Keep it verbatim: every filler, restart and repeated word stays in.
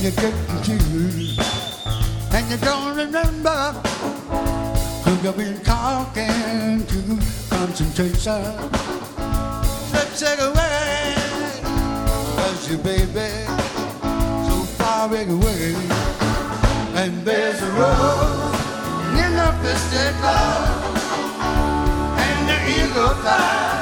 you get confused and you don't remember who you've been talking to. Concentration slips it away, cause your baby so far away. And there's a rose in the fisted glove, and the eagle flies